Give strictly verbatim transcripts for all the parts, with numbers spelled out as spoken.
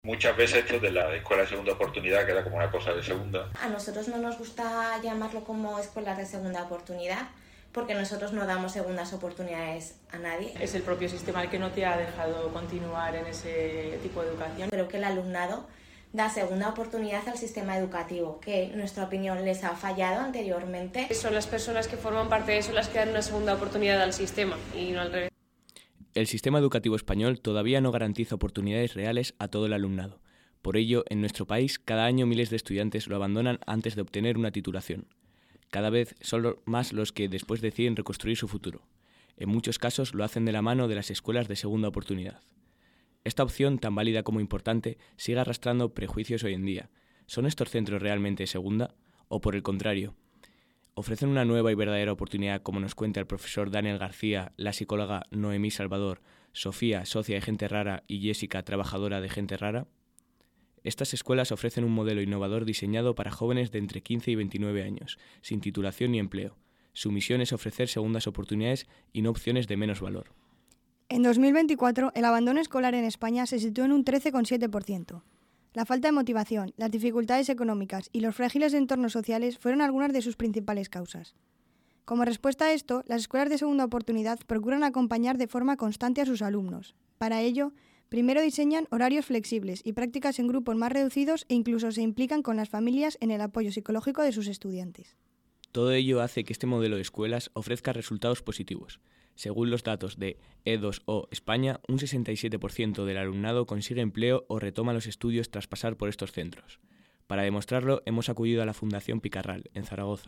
Muchas veces esto de la escuela de segunda oportunidad queda como una cosa de segunda. A nosotros no nos gusta llamarlo como escuelas de segunda oportunidad, porque nosotros no damos segundas oportunidades a nadie. Es el propio sistema el que no te ha dejado continuar en ese tipo de educación. Creo que el alumnado da segunda oportunidad al sistema educativo, que en nuestra opinión les ha fallado anteriormente. Son las personas que forman parte de eso las que dan una segunda oportunidad al sistema y no al revés. El sistema educativo español todavía no garantiza oportunidades reales a todo el alumnado. Por ello, en nuestro país, cada año miles de estudiantes lo abandonan antes de obtener una titulación. Cada vez son más los que después deciden reconstruir su futuro. En muchos casos lo hacen de la mano de las escuelas de segunda oportunidad. Esta opción, tan válida como importante, sigue arrastrando prejuicios hoy en día. ¿Son estos centros realmente segunda? ¿O por el contrario, ofrecen una nueva y verdadera oportunidad, como nos cuenta el profesor Daniel García, la psicóloga Noemí Salvador, Sofía, socia de Gente Rara, y Jessica, trabajadora de Gente Rara? Estas escuelas ofrecen un modelo innovador diseñado para jóvenes de entre quince y veintinueve años, sin titulación ni empleo. Su misión es ofrecer segundas oportunidades y no opciones de menos valor. En dos mil veinticuatro, el abandono escolar en España se situó en un trece coma siete por ciento. La falta de motivación, las dificultades económicas y los frágiles entornos sociales fueron algunas de sus principales causas. Como respuesta a esto, las escuelas de segunda oportunidad procuran acompañar de forma constante a sus alumnos. Para ello, primero diseñan horarios flexibles y prácticas en grupos más reducidos e incluso se implican con las familias en el apoyo psicológico de sus estudiantes. Todo ello hace que este modelo de escuelas ofrezca resultados positivos. Según los datos de E dos O España, un sesenta y siete por ciento del alumnado consigue empleo o retoma los estudios tras pasar por estos centros. Para demostrarlo, hemos acudido a la Fundación Picarral, en Zaragoza.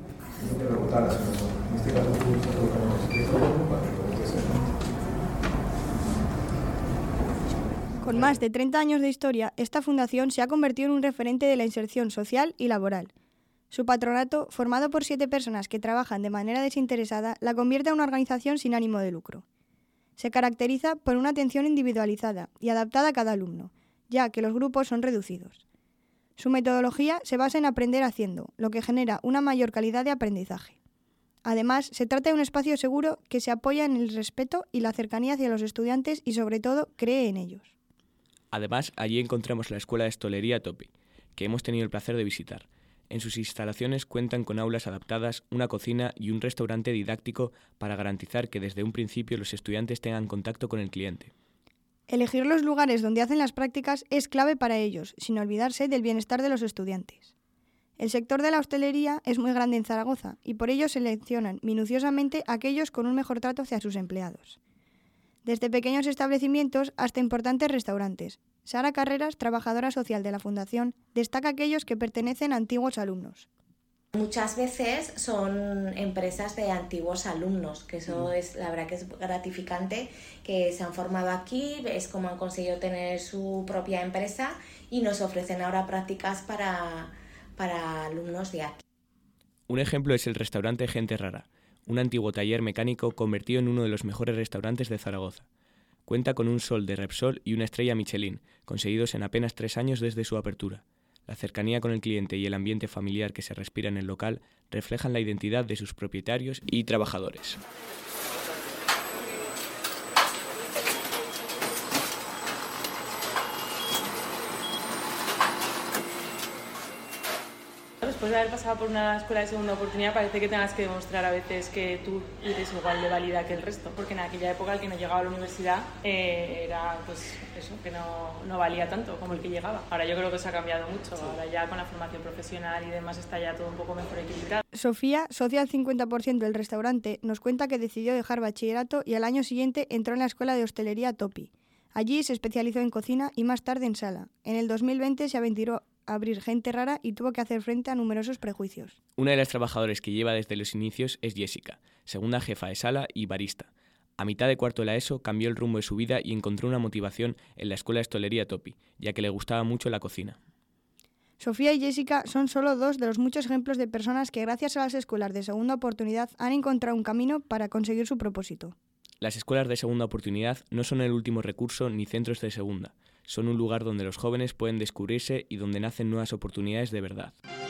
Con más de treinta años de historia, esta fundación se ha convertido en un referente de la inserción social y laboral. Su patronato, formado por siete personas que trabajan de manera desinteresada, la convierte en una organización sin ánimo de lucro. Se caracteriza por una atención individualizada y adaptada a cada alumno, ya que los grupos son reducidos. Su metodología se basa en aprender haciendo, lo que genera una mayor calidad de aprendizaje. Además, se trata de un espacio seguro que se apoya en el respeto y la cercanía hacia los estudiantes y, sobre todo, cree en ellos. Además, allí encontramos la Escuela de Hostelería Topi, que hemos tenido el placer de visitar. En sus instalaciones cuentan con aulas adaptadas, una cocina y un restaurante didáctico para garantizar que desde un principio los estudiantes tengan contacto con el cliente. Elegir los lugares donde hacen las prácticas es clave para ellos, sin olvidarse del bienestar de los estudiantes. El sector de la hostelería es muy grande en Zaragoza y por ello seleccionan minuciosamente aquellos con un mejor trato hacia sus empleados. Desde pequeños establecimientos hasta importantes restaurantes. Sara Carreras, trabajadora social de la Fundación, destaca aquellos que pertenecen a antiguos alumnos. Muchas veces son empresas de antiguos alumnos, que eso es, la verdad que es gratificante, que se han formado aquí, es como han conseguido tener su propia empresa y nos ofrecen ahora prácticas para, para alumnos de aquí. Un ejemplo es el restaurante Gente Rara, un antiguo taller mecánico convertido en uno de los mejores restaurantes de Zaragoza. Cuenta con un sol de Repsol y una estrella Michelin, conseguidos en apenas tres años desde su apertura. La cercanía con el cliente y el ambiente familiar que se respira en el local reflejan la identidad de sus propietarios y trabajadores. Después de haber pasado por una escuela de segunda oportunidad, parece que tengas que demostrar a veces que tú eres igual de válida que el resto, porque en aquella época el que no llegaba a la universidad eh, era pues eso, que no, no valía tanto como el que llegaba. Ahora yo creo que se ha cambiado mucho, ahora ya con la formación profesional y demás está ya todo un poco mejor equilibrado. Sofía, socia al cincuenta por ciento del restaurante, nos cuenta que decidió dejar bachillerato y al año siguiente entró en la Escuela de Hostelería Topi. Allí se especializó en cocina y más tarde en sala. En el dos mil veinte se aventuró a abrir Gente Rara y tuvo que hacer frente a numerosos prejuicios. Una de las trabajadoras que lleva desde los inicios es Jessica, segunda jefa de sala y barista. A mitad de cuarto de la ESO cambió el rumbo de su vida y encontró una motivación en la Escuela de Hostelería Topi, ya que le gustaba mucho la cocina. Sofía y Jessica son solo dos de los muchos ejemplos de personas que gracias a las escuelas de segunda oportunidad han encontrado un camino para conseguir su propósito. Las escuelas de segunda oportunidad no son el último recurso ni centros de segunda. Son un lugar donde los jóvenes pueden descubrirse y donde nacen nuevas oportunidades de verdad.